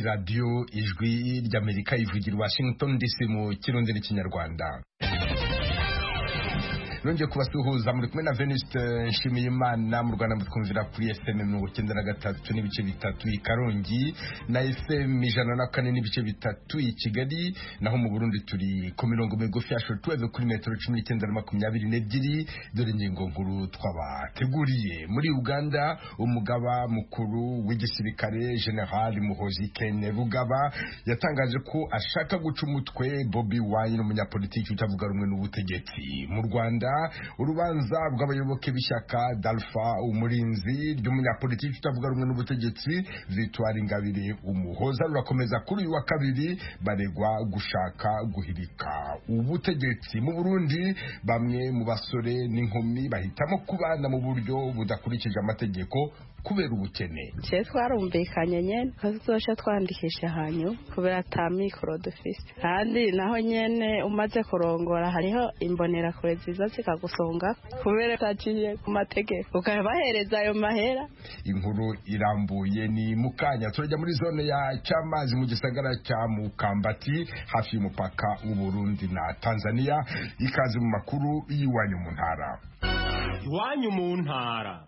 radio ijwi ry'Amerika ivugira Washington DC mu kirundi n'ikinyarwanda. Nongeye kubasuhuza muri kumwe na Venuste Nshimiyimana mu Rwanda mutwumvira kuri FM 93 n'ibice bitatu i Karongi na FM 104 n'ibice bitatu i Kigali, naho mu Burundi turi ku mirongo migufi ya shortwave kuri metero 1922. Dore ingingo nkuru twabateguriye. Muri Uganda umugaba mukuru w'igisirikare General Muhoozi Kainerugaba yatangaje ko ashaka guca umutwe Bobi Wine, umunyapolitiki utavuga rumwe n'ubutegetsi. Mu Rwanda urubanza rw'abayoboke b'ishyaka Dalfa umurinzi ry'umunyapolitiki utavuga rumwe n'ubutegetsi Victoire Ingabire Umuhoza rurakomeza kuri uyu wa kabiri, baregwa gushaka guhirika ubutegetsi. Mu Burundi bamwe mu basore n'inkumi bahitamo kubana mu buryo budakurikije amategeko kubera ubukene. Je twarumvikanye nyene kazosha twandikisha hanyu kubera ta mikoro dufise, kandi naho nyene umaze kurongora hariho imbonera kure ziza zikagusonga kubera taciye ku mategeko ukabahereza ayo mahera. Inkuru irambuye ni mukanya turajya muri zone ya Cyamazi mu gisagara cya Mukambati hafi y'umupaka w'u Burundi na Tanzania. Ikaze mu makuru y'iwanyu mu ntara. Iwanyu mu ntara.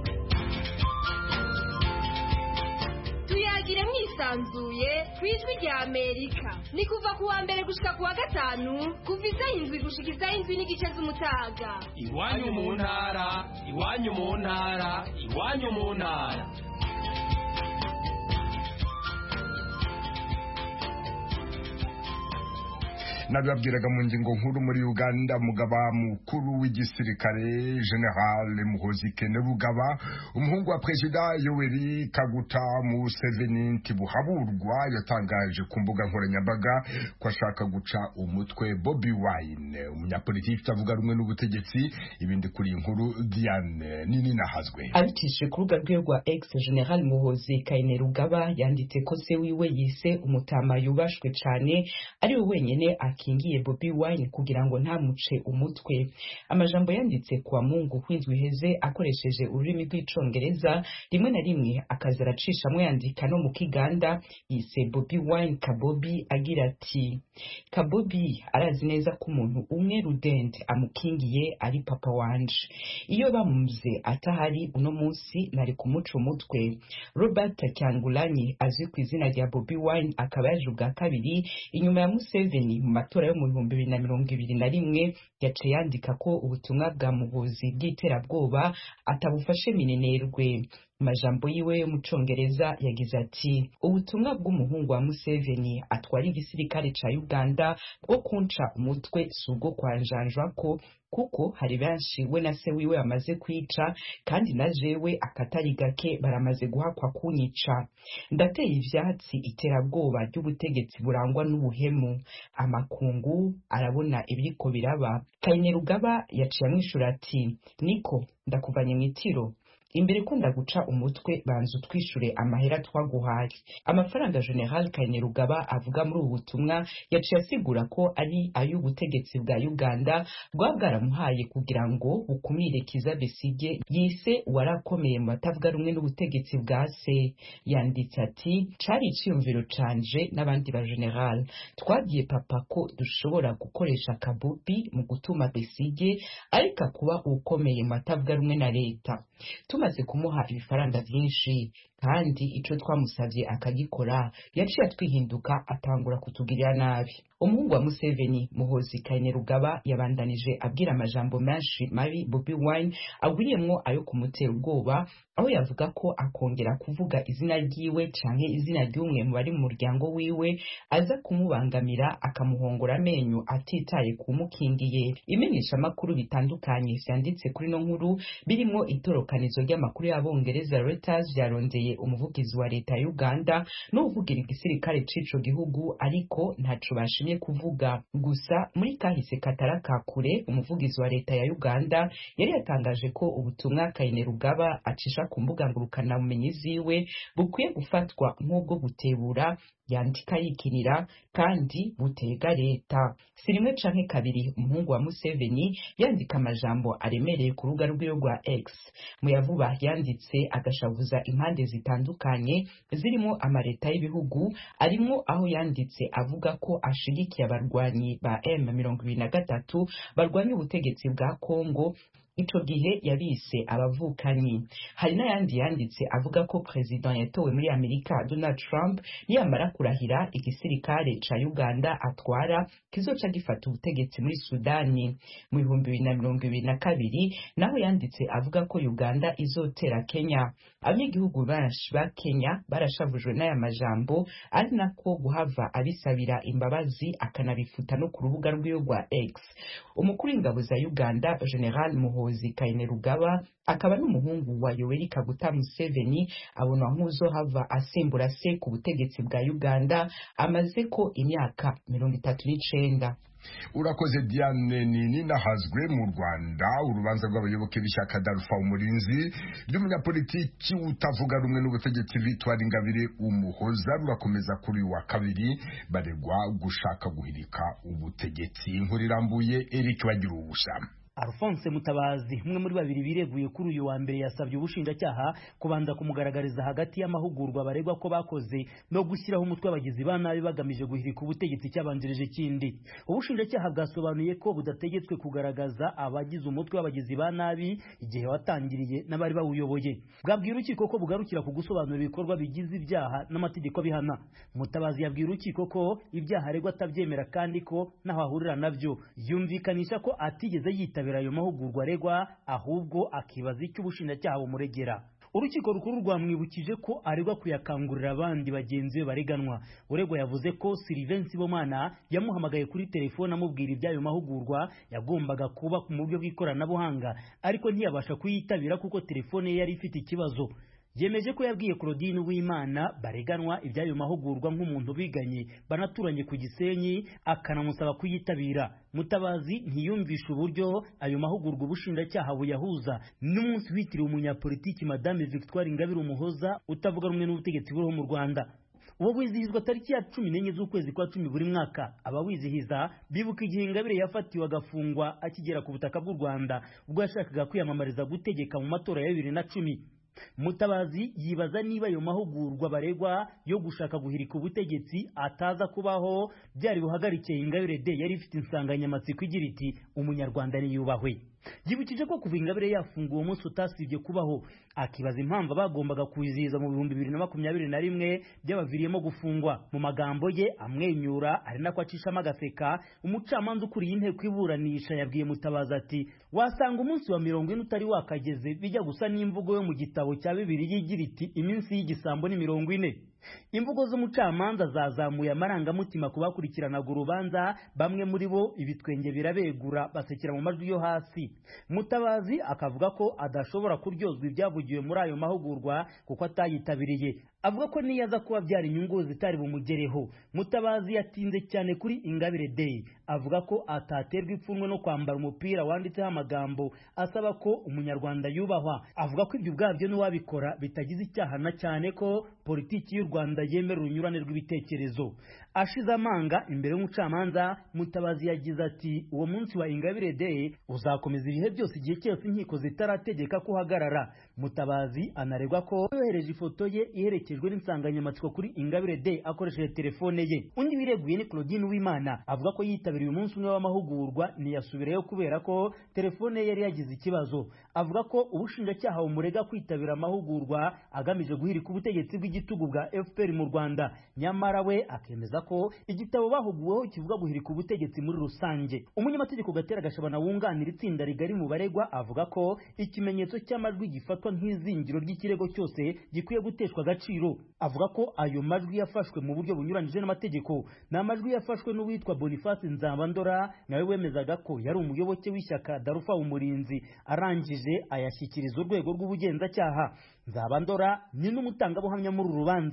Tuyagire mwisanzuye kwijwi rya Amerika. Ni kuva kuwa mbere gushika kuwa gatanu kuva izayindwi gushika izayindwi n'igice z'umutaga. Iwanyu mu ntara, iwanyu mu ntara, iwanyu mu ntara. Nababwiraga mu ngingo nkuru muri Uganda umugaba mukuru w'igisirikare General Muhoozi Kainerugaba, umuhungu wa Perezida Yoweri Kaguta Museveni Ntibuhaburwa, yatangaje ku mbuga nkoranyambaga ko ashaka guca umutwe Bobi Wine, umunyapolitiki utavuga rumwe n'ubutegetsi. Ibindi kuri inkuru Diane nini nahazwe. Abicishije ku rubuga rwe rwa X, General Muhoozi Kainerugaba yanditse ko se wiwe yise umutama yubashwe cyane ari we wenyene akingiye Bobi Wine kugira ngo ntamuce umutwe. Amajambo yanditse kwa Mungu kw'indwi heze akoresheje ururimi rw'icongereza, rimwe na rimwe akazaracishamwe yandika no mu Kiganda yise Bobi Wine Kabobi, agira ati Kabobi arazi neza ko umuntu umwe rudende amukingiye ari papa wanje. Iyo bamuze atahari uno munsi nari kumuca umutwe. Robert Kyangulanyi azwi ku izina rya Bobi Wine akaba yaje ubwa kabiri inyuma ya Museveni mu matora yo mu 2021, yaciye yandika ko ubutumwa bwa Muhoozi bw'iterabwoba atabufashe minenerwe. Majambo yiwe yo mu Congereza yagize ati ubutumwa bw'umuhungu wa Museveni atwara igisirikare ca Uganda bwo kunca umutwe sugo kwa njanjwa ko kuko hari benshi we na se wiwe bamaze kwica, kandi na jewe akatari gake baramaze guhakwa kunyica. Ndateye ivyatsi iterabwoba ry'ubutegetsi burangwa n'ubuhemu. Amakungu arabona ibiriko biraba. Kainerugaba yaciye amwishura ati niko ndakuvanye mwitiro, imbere ko ndaguca umutwe banza utwishure amahera twaguhaye. Amafaranga General Kainerugaba avuga muri ubu butumwa yaciye asigura ko ari ay'ubutegetsi bwa Uganda bwabwaramuhaye kugira ngo bukumire Kizza Besigye yise warakomeye mu batavuga rumwe n'ubutegetsi bwa se. Yanditse ati cari iciyumviro canje n'abandi ba General, twagiye papa ko dushobora gukoresha Kabobi mu gutuma Besigye ariko kuba ukomeye mu batavuga rumwe na leta. Tumaze kumuha ibifaranga byinshi kandi ico twamusavye akagikora, yaciye atwihinduka atangura kutugirira nabi. Umuhungu wa Museveni Muhoozi Kainerugaba yabandanije abwira amajambo menshi mabi Bobi Wine agwiriyemwo ayo kumutera ubwoba, aho yavuga ko akongera kuvuga izina ryiwe canke izina ry'umwe mu bari mu muryango wiwe aza kumubangamira akamuhongora amenyo atitaye kumukingiye. Imenyesha makuru bitandukanye vyanditse kuri no nkuru birimwo itorokanizo ry'amakuru y'abongereza Reuters vyarondeye umuvugizi wa leta ya Uganda no uvugira igisirikare c'ico gihugu, ariko ntaco bashimye kuvuga. Gusa muri kahise kataraka kure umuvugizi wa leta ya Uganda yari yatangaje ko ubutumwa Kainerugaba acisha ku mbuga ngurukana bumenyi ziwe bukwiye gufatwa nk'ubwo gutebura yandika yikinira kandi butega leta. Si rimwe canke kabiri umuhungu wa Museveni yandika amajambo aremereye ku rubuga rwiwe rwa X. Muyavuba yanditse agashavuza impande zitandukanye zirimo amareta y'ibihugu, arimo aho yanditse avuga ko ashigikiye abarwanyi ba M23 barwanya ubutegetsi bwa Kongo. Ico gihe yabise abavukanyi. Hari n'ayandi yanditse avuga ko president yatowe muri Amerika Donald Trump niyamara kurahira igisirikare ca Uganda atwara kizoca gifata ubutegetsi muri Sudani. Mu 2022 naho yanditse avuga ko Uganda izotera Kenya. Abanyagihugu benshi ba Kenya barashavujwe n'aya majambo, ari nako guhava abisabira imbabazi akanabifuta no ku rubuga rwiwe rwa X. Umukuru w'ingabo za Uganda General Muhoozi Kainerugaba akaba n'umuhungu wa Yoweri Kaguta Museveni abona nk'uzohava asimbura se ku butegetsi bwa Uganda amaze ko imyaka 39. Urakoze Diane. Nini nahazwe mu Rwanda urubanza rw'abayoboke b'ishyaka Darufa Umurinzi ry'umunyapolitiki utavuga rumwe n'ubutegetsi Victoire Ingabire Umuhoza rurakomeza kuri wa kabiri, baregwa gushaka guhirika ubutegetsi. Inkuru irambuye Eric Bagiruwubusa. Alphonse Mutabazi, umwe muri babiri bireguye kuri uyu wa mbere, yasabye ubushinjacyaha kubanza kumugaragariza hagati y'amahugurwa baregwa ko bakoze no gushyiraho umutwe w'abagizi ba nabi bagamije guhirika ubutegetsi cyabanjirije ikindi. Ubushinjacyaha bwasobanuye ko budategetswe kugaragaza abagize umutwe w'abagizi ba nabi igihe watangiriye n'abari bawuyoboye. Bwabwiye urukiko ko bugarukira ku gusobanura ibikorwa bigize ibyaha n'amategeko bihana. Mutabazi yabwiye urukiko ko ibyaha aregwa atabyemera kandi ko naho ahurira navyo. Yumvikanisha ko atigeze yitabira ayo mahugurwa aregwa, ahubwo akibaza icyo ubushinjacyaha bumuregera. Urukiko rukuru rwamwibukije ko aregwa kuyakangurira abandi bagenzi be bareganwa. Uregwa yavuze ko Sylvain Sibomana yamuhamagaye kuri telefone amubwira iby'ayo mahugurwa yagombaga kuba mu buryo bw'ikoranabuhanga, ariko ntiyabasha kuyitabira kuko telefone ye yari ifite ikibazo. Yemeje ko yabwiye Claudine Uwimana bareganwa iby'ayo mahugurwa nk'umuntu biganye banaturanye ku Gisenyi, akanamusaba kuyitabira. Mutabazi ntiyumvisha uburyo ayo mahugurwa ubushinjacyaha buyahuza n'umunsi witiriwe umunyapolitiki Madame Victoire Ingabire Umuhoza utavuga rumwe n'ubutegetsi buriho mu Rwanda. Uwo wizihizwa tariki ya 14 z'ukwezi kwa 10 buri mwaka. Abawizihiza bibuka igihe Ingabire yafatiwe agafungwa akigera ku butaka bw'u Rwanda ubwo yashakaga kwiyamamariza gutegeka mu matora ya 2010. Mutabazi yibaza niba ayo mahugurwa baregwa yo gushaka guhirika ubutegetsi ataza kubaho byari buhagarikiye Ingabire de yari ifite insanganyamatsiko igira iti umunyarwanda niyubahwe. Yibukije ko kuva Ingabire yafunguwe umunsi utasibye kubaho, akibaza impamvu bagombaga kuyizihiza mu 2021 byabaviriyemo gufungwa. Mu magambo ye amwenyura ari nako acishamo agaseka, umucamanza ukuriye inteko iburanisha yabwiye Mutabazi ati wasanga umunsi wa 40 utari wakageze, bijya gusa n'imvugo yo mu gitabo cya Bibiliya igira iti iminsi y'igisambo ni 40. Imvugo z'umucamanza zazamuye amarangamutima kubakurikiranaga urubanza, bamwe muri bo ibitwenge birabegura basekera mu majwi yo hasi. Mutabazi akavuga ko adashobora kuryozwa ibyavugiwe muri ayo mahugurwa kuko atayitabiriye. Avuga ko niyaza kuba byari inyungu zitari bumugereho. Mutabazi yatinze cyane kuri Ingabire Day, avuga ko ataterwa ipfunwe no kwambara umupira wanditseho amagambo asaba ko umunyarwanda yubahwa. Avuga ko ibyo ubwabyo n'uwabikora bitagize icyaha, na cyane ko politiki y'u Rwanda yemera urunyurane rw'ibitekerezo. Ashize amanga imbere y'umucamanza, Mutabazi yagize ati uwo munsi wa Ingabire Day uzakomeza ibihe byose igihe cyose inkiko zitarategeka ko uhagarara. Mutabazi anaregwa ko yohereje ifoto ye iherekejwe n'insanganyamatsiko kuri Ingabire Day akoresheje telefone ye. Undi wireguye ni Claudine Uwimana, avuga ko yitabiriye umunsi umwe w'amahugurwa ntiyasubireyo kubera ko telefone ye yari yagize ikibazo. Avuga ko ubushinjacyaha bumurega kwitabira amahugurwa agamije guhirika ubutegetsi bw'igitugu bwa FPR mu Rwanda, nyamara we akemeza ko igitabo bahuguweho kivuga guhirika ubutegetsi muri rusange. Umunyamategeko Gatera Gashabana wunganira itsinda rigari mu baregwa avuga ko ikimenyetso cy'amajwi gifatwa nk'izingiro ry'ikirego cyose gikwiye guteshwa agaciro. Avuga ko ayo majwi yafashwe mu buryo bunyuranije n'amategeko. N'amajwi yafashwe n'uwitwa Boniface Nzabandora, nawe wemezaga ko yari umuyoboke w'ishyaka Darufa Umurinzi, arangije ayashyikiriza urwego rw'ubugenzacyaha. Nzabandora ni n'umutangabuhamya muri rubanza.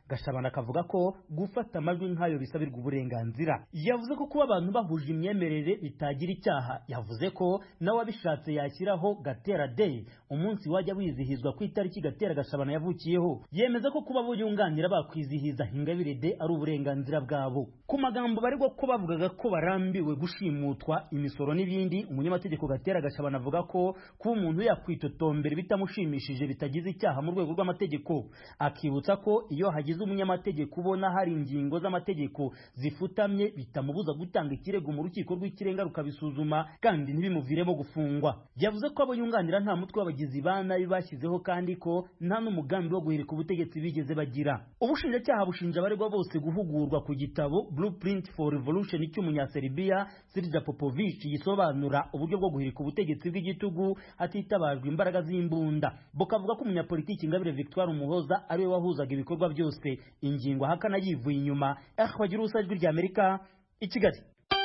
Gashabana akavuga ko gufata amajwi nk'ayo bisabirwa uburenganzira. Yavuze ko kuba abantu bahuje imyemerere bitagira icyaha. Yavuze ko nawe abishatse yashyiraho Gatera Day, umunsi wajya wizihizwa ku itariki Gatera Gashabana yavukiyeho. Yemeza ko kuba yunganira bakwizihiza Ingabire Day ari uburenganzira bwabo. Ku magambo baregwa ko bavugaga ko barambiwe gushimutwa imisoro n'ibindi, umunyamategeko Gatera Gashabana avuga ko kuba umuntu yakwitotombera bitamushimishije bitagize icyaha mu rwego rw'amategeko. Akibutsa ko iyo hagize umunyamategeko ubona hari ingingo z'amategeko zifutamye bitamubuza gutanga ikirego mu rukiko rw'ikirenga rukabisuzuma kandi ntibimuviremo gufungwa. Yavuze ko abo yunganira nta mutwe w'abagizi ba nabi bashyizeho kandi ko nta n'umugambi wo guhirika ubutegetsi bigeze bagira. Ubushinjacyaha bushinja abaregwa bose guhugurwa ku gitabo Blueprint for Revolution cy'umunyaserbia Sirja Popovic gisobanura uburyo bwo guhirika ubutegetsi bw'igitugu hatitabajwe imbaraga z'imbunda. Bukavuga ko umunyapolitiki Ingabire Victoire Umuhoza ariwe wahuzaga ibikorwa byose, ingingo ahakana yivuye inyuma. Bagira usajwi ry'Amerika i Kigali.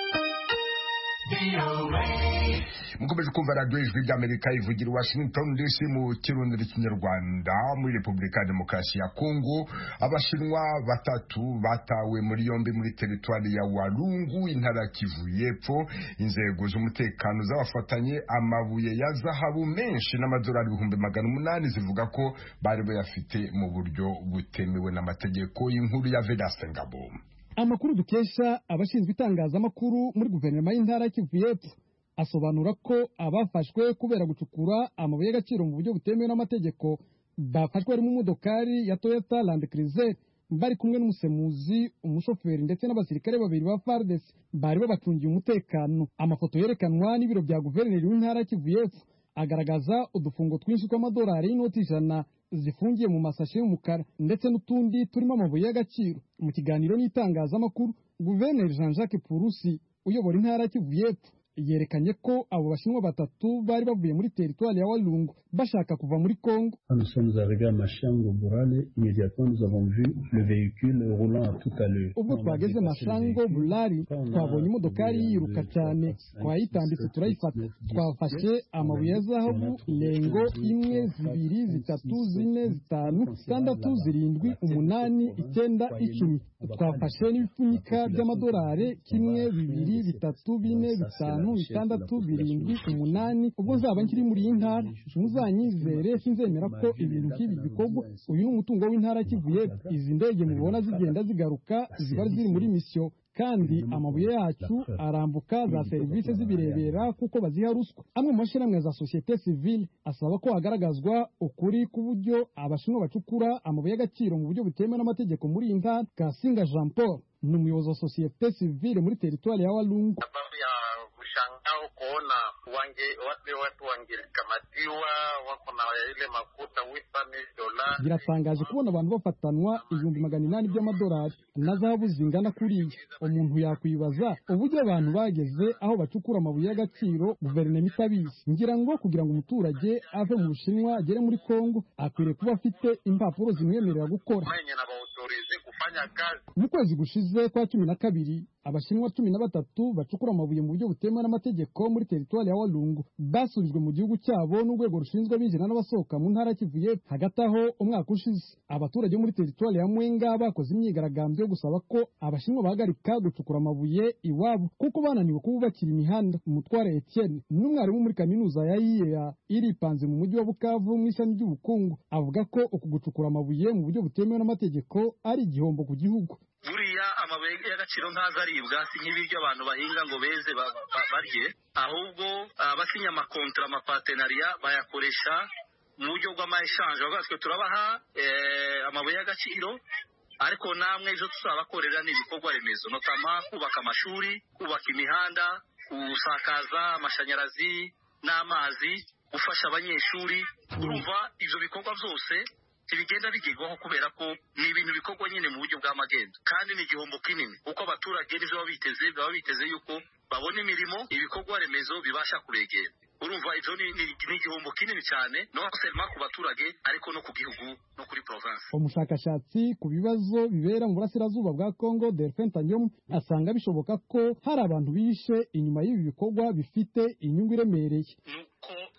Mukomeje kumva radio ijwi ry'Amerika ivugira Washington DC mu kirundi n'ikinyarwanda. Muri Republika ya Demokarasi ya Kongo, abashinwa batatu batawe muri yombi muri teritwari ya Walungu, intara Kivu y'Epfo. Inzego z'umutekano zabafatanye amabuye ya zahabu menshi n'amadolari 800 zivuga ko bari bayafite mu buryo butemewe n'amategeko. Inkuru ya Vedaste Ngabo. Amakuru dukesha abashinzwe itangazamakuru muri guverinoma y'intara Kivu y'Epfo asobanura ko abafashwe kubera gucukura amabuye y'agaciro mu buryo butemewe n'amategeko bafashwe ari mu modokari ya Toyota Land Cruiser bari kumwe n'umusemuzi, umushoferi ndetse n'abasirikare babiri ba FARDC bari babacungiye umutekano. Amafoto yerekanwa n'ibiro bya guverineri w'intara Kivu y'Epfo agaragaza udufungo twinshi tw'amadolari y'inoti 100 zifungiye mu masashe y'umukara ndetse n'utundi turimo amabuye y'agaciro. Mu kiganiro n'itangazamakuru, Guverineri Jean-Jacques Purusi uyobora intara Kivu y'Epfo yerekanye ko abo bashinwa batatu bari bavuye muri teritwari ya Walungu bashaka kuva muri Kongo. Nous sommes arrivés à Mashango Burale, immédiatement nous avons vu le véhicule roulant à toute allure. Ubwo twageze Mashango Burale twabonye imodokari yiruka cyane, twayitambitse turayifata. Twafashe amabuye ya zahabu lengo 1 2 3 4 5 6 7 8 8 9 10. Twafashe n'ibipfunyika by'amadolari 1 2 3 4 5 6 7 8 ubwo nzaba nkiri muri iyi ntara muzanyizere sinzemera ko ibintu nk'ibi bikorwa. Uyu ni umutungo w'intara Kivu y'Epfo. Izi ndege mubona zigenda zigaruka ziba ziri muri misiyo kandi amabuye yacu arambuka za serivisi zibirebera kuko baziha ruswa. Amwe mu mashyirahamwe za societe civile asaba ko hagaragazwa ukuri ku buryo abashinwa bacukura amabuye y'agaciro mu buryo butemewe n'amategeko muri iyi ntara. Kasinga Jean Paul ni umuyobozi wa societe civile muri teritwari ya Walungu. Shangao kuona watu wangekamatiwa wako na ile makuta $8 biratangaje kubona abantu bafatanwa 800 by'amadolari na zahabu zingana kuriya. Umuntu yakwibaza uburyo abantu bageze aho bacukura amabuye y'agaciro guverinoma itabizi. Ngira ngo kugira ngo umuturage ave mu Bushinwa agere muri Kongo akwiriye kuba afite impapuro zimwemerera gukora. Mu kwezi gushize kwa 12 abashinwa 13 bacukura amabuye mu buryo butemewe n'amategeko muri teritwari ya Walungu basubijwe mu gihugu cyabo n'urwego rushinzwe binjira n'abasohoka mu ntara Kivu y'Epfo. Hagati aho umwaka ushize abaturage muri teritwari ya Mwenga bakoze imyigaragambyo yo gusaba ko abashinwa bahagarika gucukura amabuye iwabo kuko bananiwe kububakira imihanda. Umutware Etienne n'umwarimu muri kaminuza ya IEA iripanze mu mujyi wa Bukavu mu ishami ry'ubukungu avuga ko uku gucukura amabuye mu buryo butemewe n'amategeko ari igihombo ku gihugu. Buriya amabuye y'agaciro ntazaribwa si nk'ibiryo abantu bahinga ngo beze barye, ahubwo abasinya amakontra amapartenariya bayakoresha mu buryo bw'amayeshanje. Bagatwe turabaha amabuye y'agaciro ariko namwe ejo tuzabakorera n'ibikorwa remezo, notama kubaka amashuri, kubaka imihanda, gusakaza amashanyarazi n'amazi, gufasha abanyeshuri. Urumva ivyo bikorwa byose tibigenda bigirwaho kubera ko ni ibintu bikorwa nyine mu buryo bw'amagendo kandi ni igihombo kinini kuko abaturage n'ivyo baba biteze yuko babona imirimo, ibikorwa remezo bibasha kuregera. Urumva ivyo ni igihombo kinini cyane no seulement ku baturage ariko no ku gihugu no kuri province. Umushakashatsi ku bibazo bibera mu burasirazuba bwa Kongo Delphin Tanyom asanga bishoboka ko hari abantu bishe inyuma y'ibi bikorwa bifite inyungu iremereye. Nuko baba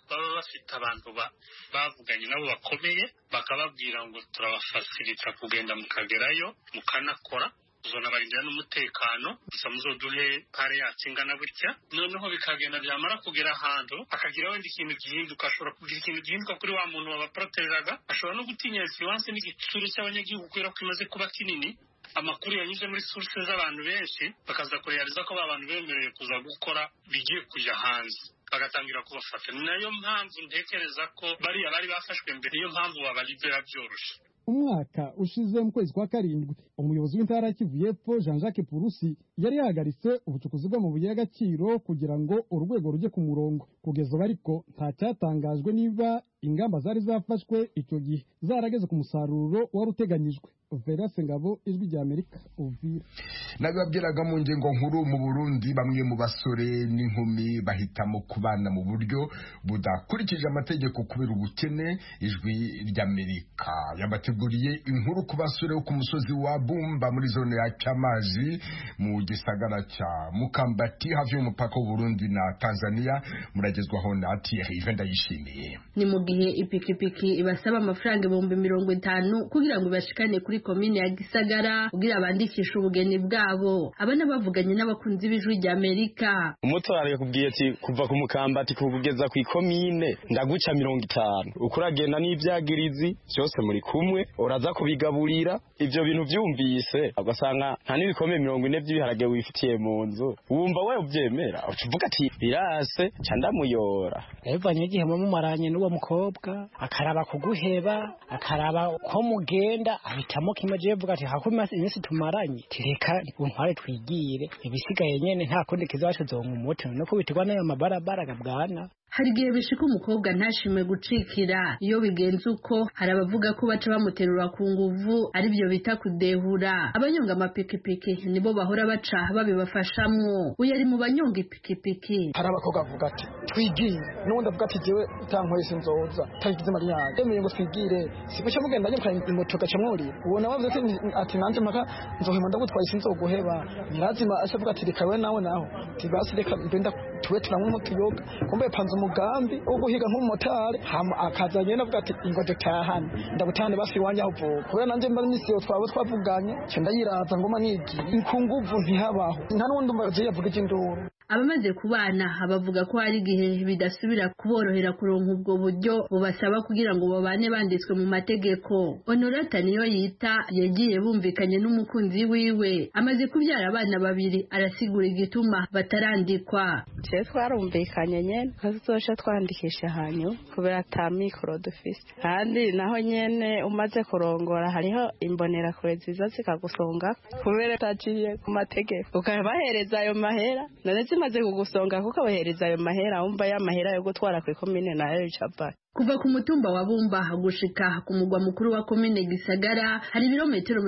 bafite abantu bavuganye nabo bakomeye bakababwira ngo turabafasirita kugenda mukagerayo mukanakora zona barindira n'umutekano gusa muzoduhe pare yacu ingana gutya noneho bikagenda byamara kugera ahantu akagira wenda ikintu gihinduka ashobora kugira ikintu gihinduka kuri wa muntu wabaproteraga ashobora no gutinya influence n'igitsure cy'abanyagihugu kubera ko imaze kuba kinini amakuru yanyuze muri sources z'abantu benshi bakaza kurealiza ko abantu bemerewe kuza gukora bigiye kujya hanze bagatangira kubafata ni nayo mpamvu ntekereza ko bariya bari bafashwe mbere niyo mpamvu babalibera byoroshe. Umwaka ushize mu kwezi kwa karindwi umuyobozi w'intara Kivu y'Epfo Jean-Jacques Purusi yari yahagaritse ubucukuzi bw'amabuye y'agaciro kugira ngo urwego rujye ku murongo kugeza ariko nta cyatangajwe niba ingamba zari zafashwe icyo gihe zarageze ku musaruro wari uteganyijwe. Verase Ngabo, Ijwi rya Amerika, Uvira. Nabibabwiraga mu ngingo nkuru mu Burundi bamwe mu basore n'inkumi bahitamo kubana mu buryo budakurikije amategeko kubera ubukene. Ijwi rya Amerika yabateguriye inkuru ku basore ku musozi wa Bumba muri zone ya Chamazi mu gisagara cya Mukambati hafi y'umupaka w'u Burundi na Tanzania. Muragezwaho na Thierry Vendayishimiye. Ni mu gihe ipikipiki ibasaba amafaranga 50,000 kugira ngo bashikane kuri komine ya Gisagara kugira bandikisha ubugeni bwabo. Abana bavuganye n'abakunzi b'Ijwi rya Amerika. Umutwaro yakubwiye ati kuva ku Mukambati kugeza ku ikomine ndaguca 50. Ukuragenda n'ibyagirizi cyose muri kumwe uraza kubigaburira. Ivyo bintu byumvise ugasanga nta n'ibikomeye 40 by'ibiharage wifitiye mu nzu. Wumva we ubyemera uvuga ati birase cyandamuyora. Evanye igihe mu maranye n'uwo mukobwa akaraba kuguheba akaraba ko mugenda ahitamo kimaje vuga ati hakuma iminsi tumaranye tireka untware twigire ibisigaye nyene nta kundi kizashozonga umuti no kubitirwa nayo mabarabara gabwana. Hari gihe bishika umukobwa ntashime gucikira iyo bigenze uko hari abavuga ko baca bamuterura ku nguvu ari byo bita kudehura. Abanyonga amapikipiki nibo bahora baca babibafashamwo. Uyu ari mu banyonga ipikipiki. Hari abakobwa bavuga ati twigire n'undi avuga ati jewe utankoye sinzoza tagize mariage emeye ngo twigire sibasha mugenda nyo kandi imoto gacamwori ubona bavuze ati nanje maka nzohema ndagutwaye sinzoguheba nirazima ashavuga ati reka we nawe naho tibasi reka mbenda tuwe turamwe mu tuyoga kumbe panze umugambi wo guhiga nk'umumotari akazanye navuga ati ingoje tahane ndabutane basi wanya uvuka kubera nanje mba misiyo twavuganye cyo ndayiraza ngoma nigi inkunguvu ntihabaho nta nundi mbaje yavuga induru. Abamaze kubana bavuga ko hari gihe bidasubira kuborohera kuronka ubwo buryo bubasaba kugira ngo babane banditswe mu mategeko. Honorata niyo yita yagiye bumvikanye n'umukunzi wiwe amaze kubyara abana 2 arasigura igituma batarandikwa. Je twarumvikanye nyene kazosha twandikisha hanyu kubera ta mikoro dufise kandi naho nyene umaze kurongora hariho imbonera kure ziza zikagusonga kubera taciye ku mategeko ukabahereza ayo mahera maze kugusonga kuko abahereza ayo mahera umva ya mahera yo gutwara ku komine nayo icapa. Kuva ku mutumba wa Bumba gushika ku mugwa mukuru wa komine Gisagara hari ibirometero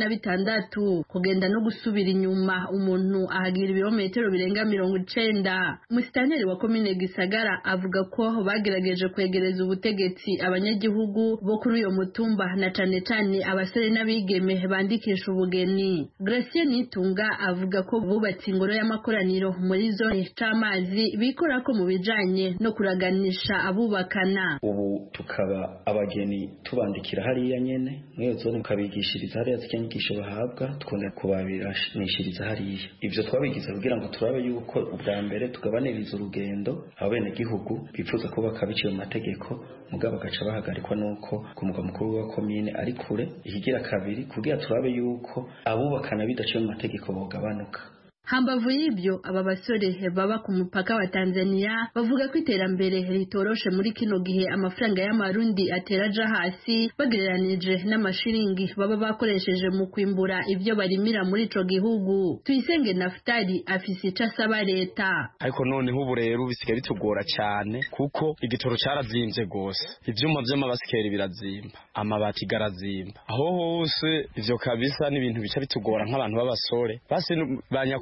46 kugenda no gusubira inyuma umuntu ahagira ibirometero birenga 90. Musitanteri wa komine Gisagara avuga ko bagerageje kwegereza ubutegetsi abanyagihugu bo kuri uyo mutumba na cane abasore n'abigeme bandikisha ubugeni. Gracie Nitunga avuga ko bubatse ingoro y'amakoraniro muri zone Chamazi bikora ko mu bijanye no kuraganisha abubakana. Ubu tukaba abageni tubandikira hariya nyene mweyo zone mukabigishiriza hariya zikenyigisho bahabwa tukunda kubabirashishiriza hariya. Ivyo twabigize kugira ngo turabe yuko ubwa mbere tugabaniriza urugendo abene gihugu bifuza ko bakabiciye mu mategeko mugabo gaca bahagarikwa nuko ku mugwa mukuru wa komine ari kure. Ikigira kabiri kugira turabe yuko abubakana bidaciye mu mategeko bogabanuka. Hambavu y'ibyo aba basore baba ku mupaka wa Tanzania bavuga ko iterambere ritoroshe muri kino gihe amafaranga y'amarundi ateraja hasi bagereranije n'amashiringi baba bakoresheje mu kwimbura ibyo barimira muri ico gihugu. Tuyisenge Naftali afise icasaba leta. Ariko none ubu rero bisigaye bitugora cyane kuko igitoro cyarazimvye gose ivyuma vy'amabasikeri birazimba amabati garazimba aho hose ivyo kabisa n'ibintu bica bitugora nk'abantu b'abasore basi banyako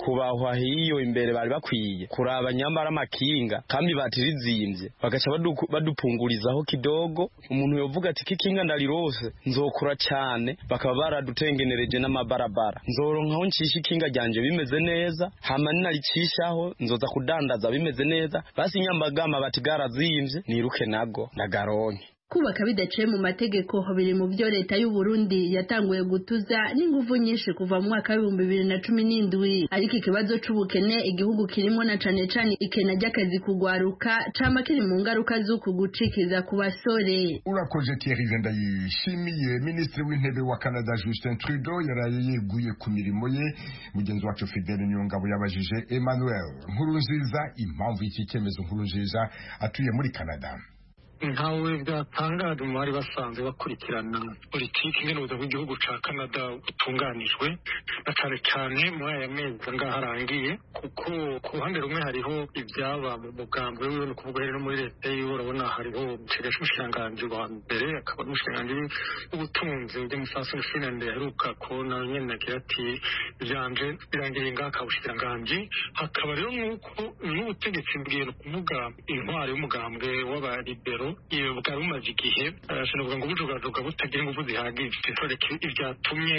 nyakubahwa hiyo imbere bari bakwiye kuraba nyambara amakinga kandi batirizimbye bagaca badupungurizaho kidogo umuntu yovuga ati kikinga ndarirose nzokura cyane bakaba baradutengenereje n'amabarabara nzoronkaho ncisha ikinga ryanje bimeze neza hama ninaricishaho nzoza kudandaza bimeze neza basi nyambagama bati garazimvye niruke nago ndagaronke. Kubaka bidaciye mu mategeko biri mu byo leta y'u Burundi yatanguye gutuza n'ingufu nyinshi kuva mu mwaka wa 2017 ariko ikibazo c'ubukene igihugu kirimo na cane cane ikena ry'akazi kugwaruka cama kiri mu ngaruka z'uku gucikiza ku basore. Urakoze Thierry Vendayishimiye. Ministre w'intebe wa Canada Justin Trudeau yaraye yeguye ku mirimo ye. Mugenzi wacu Fidèle Nyongabo yabajije Emmanuel Nkurunziza impamvu y'iki cyemezo Nkurunziza atuye muri Canada. ntawe byatangaje mu bari basanzwe bakurikirana politiki ingene ubuzima bw'igihugu ca Canada butunganijwe na cane cane muri aya mezi ngaho arangiye kuko ku ruhande rumwe hariho ibyaba mu mugambwe wiwe no kuvuga rero muri leta yiwe urabona hariho umushikiranganji wa mbere akaba n'umushikiranganji w'ubutunzi bw'umusasu Finland yaheruka kubona nyene agira ati byanje birangiye ngaho akabushikiranganji hakaba rero nk'uko n'ubutegetsi bwira kuvuga intwari y'umugambwe w'abalibero iyo bwari bumaze igihe sinavuga ngo bujugajuga butagira ingufu zihagije ibyatumye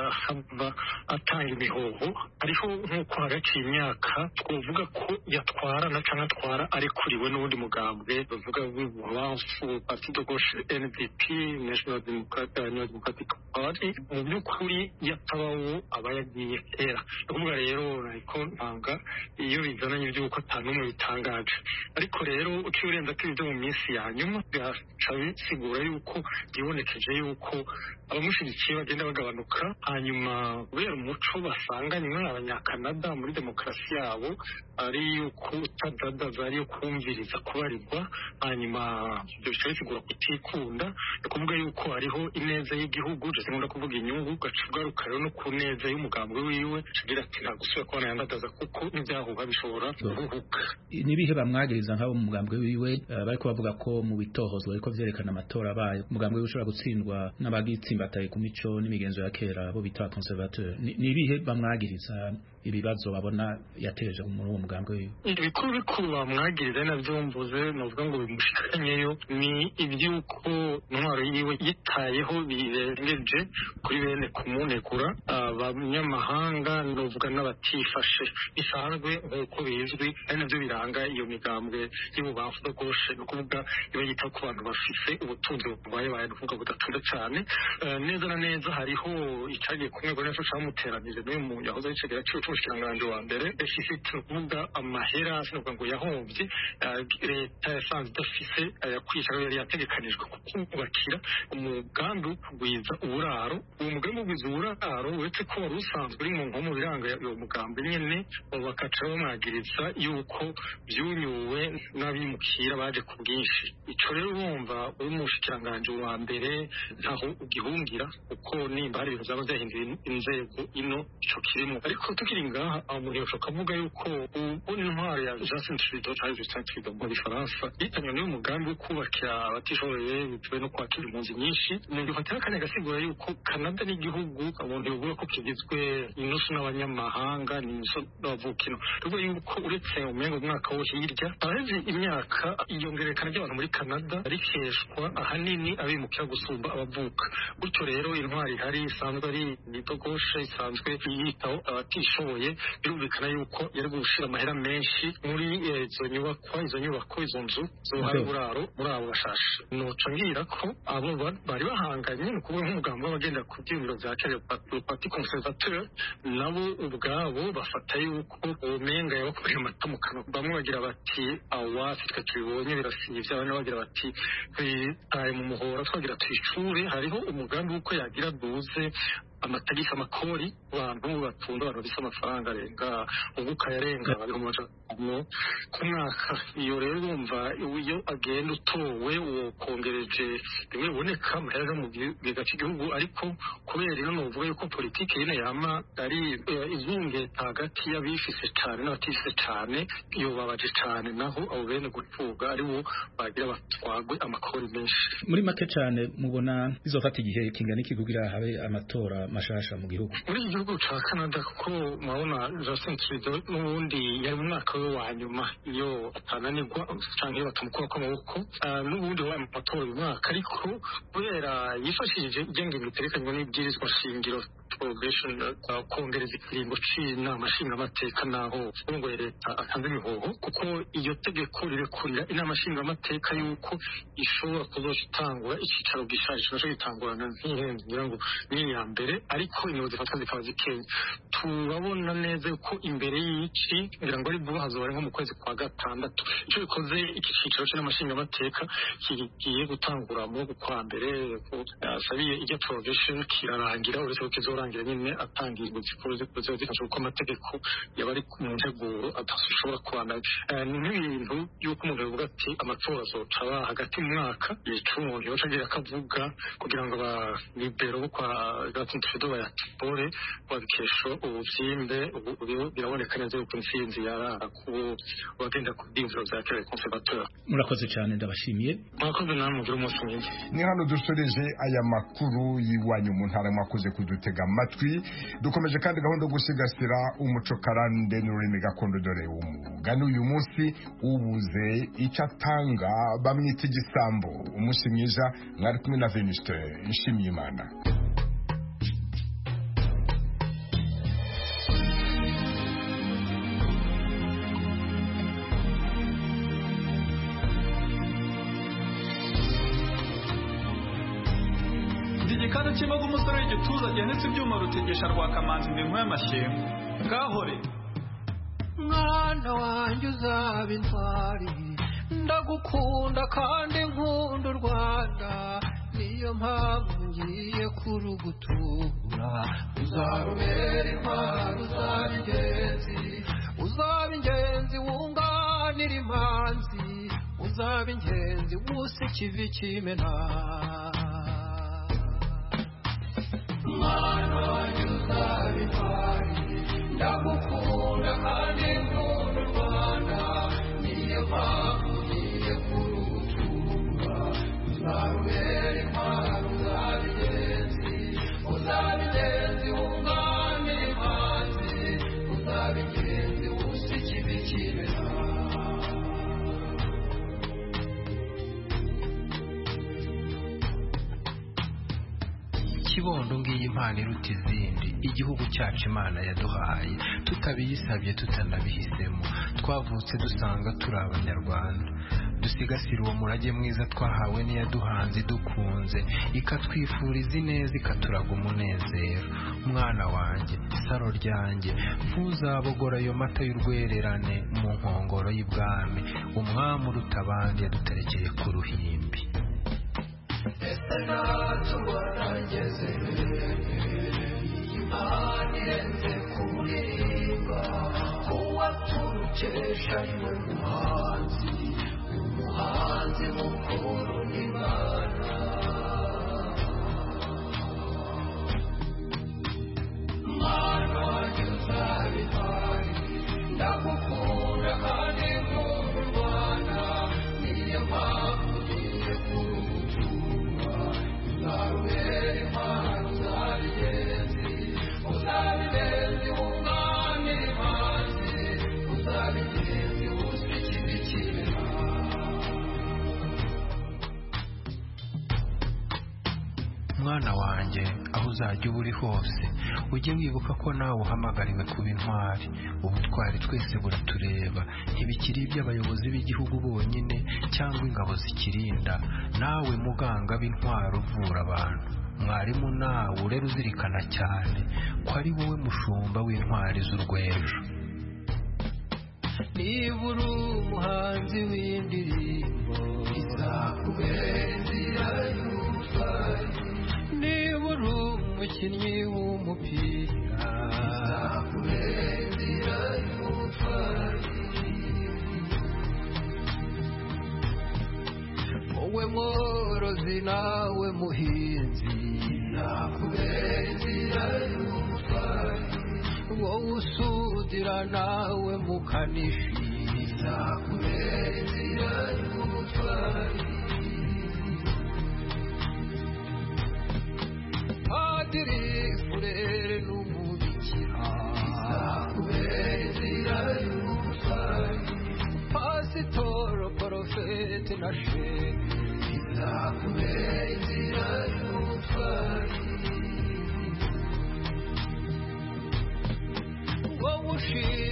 atanga imihoho ariho nk'uko hagaciye imyaka twavuga ko yatwarana cyangwa atwara arekuriwe n'ubundi mugambwe bavuga w'ubuhanfu parti de gauche NDP National Democratic Party mu by'ukuri yatabawo aba yagiye kera ukuvuga rero ariko ntanga iyo bizananye iby'uko atanumwe bitangaje ariko rero ukirenza ko ibyo mu minsi yanyu byaca bisigura yuko bibonekeje yuko abamushyigikiye bagenda bagabanuka hanyuma kubera umuco basanganywe abanyakanada muri demokarasi yabo ari yuko utadadaza ari yo kumviriza kubarirwa hanyuma ibyo bica bisigura kutikunda ni ukuvuga yuko hariho ineza y'igihugu ndetse nkunda kuvuga inyungu gaca ugaruka rero no ku neza y'umugambwe wiwe agira ati nta gusubira kubona yandadaza kuko n'ibyahuha bishobora guhubuka. Nibihe bamwagiriza nk'abo mu mugambwe wiwe bariko bavuga ko mu bitohozwa ariko vyerekana amatora abaye umugambwe wiwe ushobora gutsindwa n'abagitsimbataye ku mico n'imigenzo ya kera bo bita conservateur. Nibihe bamwagiriza ibibazo babona yateje muri uwo mugambwe wiwe? Ibikuru bamwagiriza navyo mvuze novuga ngo bimushikanyeyo ni ibyuko intwaro yiwe yitayeho birengeje kuri bene kumunekura abanyamahanga novuga n'abatifashe bisanzwe nk'uko bizwi ari navyo biranga iyo migambwe y'ububamfu bwo goshe no kuvuga iba yita ku bantu bafise ubutunzi bubaye kuvuga budatunda cyane neza na neza hariho icagiye kumwe ngo naco camuteranije n'uyu muntu yahoze yicegera cy'umushikiranganji wa mbere ifite kuvuga amahera sinovuga ngo yahomvye leta yasanze idafise yakwisha yari yategekanijwe kubakira umugambi wo kugwiza uburaro uwo mugambi wo kugwiza uburaro uretse ko wari usanzwe uri mu nkomo biranga uwo mugambi nyene bakaca bamwagiriza yuko byunyuwe n'abimukira baje ku bwinshi. Ico rero wumva uri umushikiranganji wa mbere ntaho ugihungira kuko nimba hari ibintu byaba byahinduye inzego ino ico kirimo ariko tukiri ngaha umuntu yoshobora kuvuga yuko ubona intwaro ya Justin Trudeau cyangwa Justin Trudeau mu Gifaransa yitanywe n'uyu mugambi wo kubakira abatishoboye bitewe no kwakira impunzi nyinshi umuntu yofatira akanya agasigura yuko Canada n'igihugu umuntu yovuga ko kigizwe inusu n'abanyamahanga n'inusu n'abavukino tuvuga yuko uretse umengo umwaka wo hirya aheze imyaka iyongerekana ry'abantu muri Canada rikeshwa ahanini abimukira gusumba abavuka gutyo rero intwari hari isanzwe ari nitogoshe isanzwe yitaho abatishoboye birumvikana yuko yari gushira amahera menshi muri izo nyubako izo nzu zohari buraro muri abo bashashe noca ngira ko abo bari bahanganye ni kuvuga nk'umugambi w'abagenda ku byumviro vya kera parti conservateur nabo ubwabo bafata yuko umenga yabakoreye amata mu kanwa bamwe bagira bati awa twe tubonye birasivye abandi bagira bati taye mu muhora twagira tuyicure hariho umugambi uko yagira duze amatagisi amakori abantu batunda abantu bisa amafaranga arenga ubuka yarenga barihomoja ku mwaka iyo rero bumva iyo agenda utowe uwo kongereje rimwe biboneka amahera mu gihe cy'igihugu ariko kubera rero nuvuga yuko politiki yene yama ari izunge hagati y'abifise cyane n'abatifise cyane iyo babaje cyane naho abo bene gupfuga ari bo bagira batwagwe amakori menshi. Muri make cyane mubona bizofata igihe kingana iki kugira habe amatora mashasha mu gihugu muri iki gihugu ca Canada kuko murabona Justin Trudeau n'ubundi yari mu mwaka we wa nyuma iyo atananirwa canke batamukura ko amaboko n'ubundi wabaye mu matora uyu mwaka ariko kubera yifashishije igengenge riterekanywa n'ibwirizwa shingiro progression kongereza ikiringo c'inama nshingamateka naho ngo leta atanze imihoho kuko iyo tegeko rirekurira inama nshingamateka yuko ishobora kuzotangura icicaro gishaje naco gitangurana nk'ihenze ngira ngo ni ya mbere ariko inyo zifatwa zikaba zikenya turabona neza yuko imbere y'iki ngira ngo ari vuba hazobare nko mu kwezi kwa gatandatu ico bikoze iki cicaro c'inama nshingamateka kigiye gutangura mu kwa mbere sabiye ijya progression kirarangira uretse ko kizorangira nyine atangirwa zikuru zifasha uko amategeko yabari mu nteguro atashobora kubandanya n'ibintu yuko umuntu yavuga ati amatora azocaba hagati mu mwaka yica umuntu yoca agira akavuga kugira ngo abalibero bo kwa Justin Trudeau bayatore babikesha ubuvyimbe biraboneka neza yuko intsinzi yarara ku bagenda ku bw'imviro vya kera conservateur. Murakoze cyane ndabashimiye. Murakoze namwe mugira umunsi mwiza. Ni hano dusoreje aya makuru y'iwanyu mu ntara mwakoze kudutega amatwi dukomeje kandi gahunda yo gusigasira umuco karande n'ururimi gakondo dore umugani uyu munsi ubuze icyo atanga bamwita igisambo umunsi mwiza mwari kumwe na Venuste Nshimiyimana. igikanu kimaga umusore w'igituza gihanitse ibyuma rutegesha rwa kamanzi ndinko y'amashyengo ngahore mwana wanjye uzaba intwari ndagukunda kandi nkunda u Rwanda niyo mpamvu ngiye kurugutura uzarubera intwari uzaba ingenzi wunganira imanzi uzaba ingenzi wusa ikivi kimena mwana wanjye uzaba intwari ndagukunda kandi nkunda u Rwanda niyo mpamvu ngiye kurugutura uzarubera intwari uzaba ingenzi wunganira imanzi uzaba ingenzi wusa ikivi kimena kibondo ngiyi impano iruta izindi igihugu cyacu Imana yaduhaye tutabiyisabye tutanabihisemo twavutse dusanga turi abanyarwanda dusigasira uwo murage mwiza twahawe n'iyaduhanze dukunze ikatwifuriza ineza ikaturaga umunezero mwana wanjye saro ryanjye ntuzabogora ayo mata y'urwererane mu nkongoro y'ibwami umwami uruta abandi yaduterekeye ku ruhimbi ese natubona ngeze imana irenze kuririmba kuwa turukesha niwe umuhanzi mukuru n'Imana mwana wanjye uzaba intwari ndagukunda kandi nkunda u Rwanda niyo mpamvu ugiye kurugutura uzarubera intwari uzaba ingenzi wunganira imanzi uzaba ingenzi wusa ikivi kimena mwana wanjye aho uzajya uba uri hose ujye wibuka ko nawe uhamagariwe kuba intwari ubutwari twese buratureba ntibikiri iby'abayobozi b'igihugu bonyine cyangwa ingabo zikirinda nawe muganga b'intwari uvura abantu mwarimu nawe urera uzirikana cyane ko ari wowe mushumba w'intwari z'urwejo niba uri umuhanzi w'indirimbo izakubera inzira y'ubutwari niba uri umukinnyi w'umupira izakubera inzira y'ubutwari wowe mworozi nawe muhinzi izakubera inzira y'ubutwari wowe usudira nawe mukanishi izakubera inzira y'ubutwari padiri na shenge izakubera inzira y'ubutwari wowe ushira